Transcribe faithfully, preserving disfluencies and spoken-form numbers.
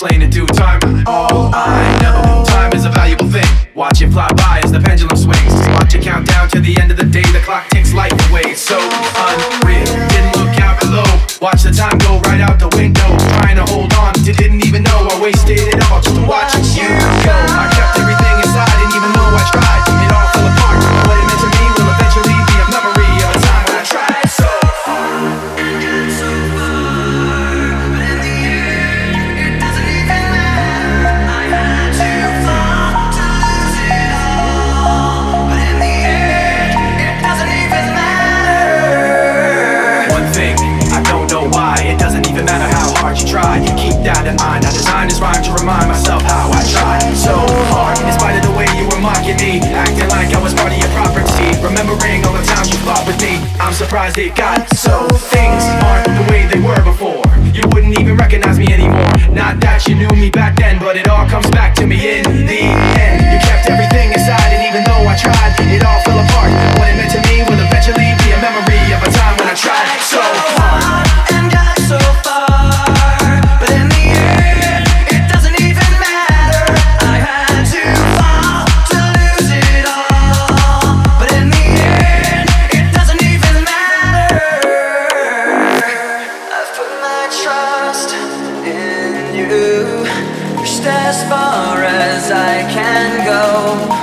explain in due time. All I know, time is a valuable thing. Watch it fly by as the pendulum swings. Watch it count down to the end of the day. The clock takes life away. So unreal, didn't look out below. Watch the time go right out the window. Trying to hold on to didn't even know I wasted it all just to watch you go. I kept everything inside, didn't even know I tried. It all fell apart. What it meant to me will eventually be a memory of a time when I tried so hard and got so far, but in the end, it doesn't even matter. I had to fall to lose it all, but in the end, it doesn't even matter. One thing, I don't know why. It doesn't even matter how hard you try. Keep that in mind. I designed this rhyme to remind myself how I tried so hard, in spite of the way you were mocking me, acting like I was part of your property, remembering all the times you fought with me. I'm surprised it got so. Things aren't the way they were before. You wouldn't even recognize me anymore. Not that you knew me back then, but it all comes back to me in the end. You kept everything inside, and even though I tried, it all fell apart. What it meant to me will eventually be a memory of a time when I tried so hard and got so far, but in the end, it doesn't even matter. I had to fall to lose it all, but in the end, it doesn't even matter. I've put my trust in you, pushed as far as I can go.